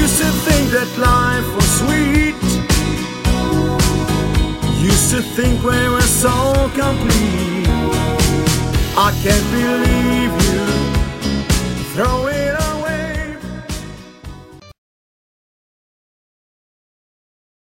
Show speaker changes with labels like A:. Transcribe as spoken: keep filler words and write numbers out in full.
A: Used to think that life was sweet. Used to think we were so complete. I can't believe you throw it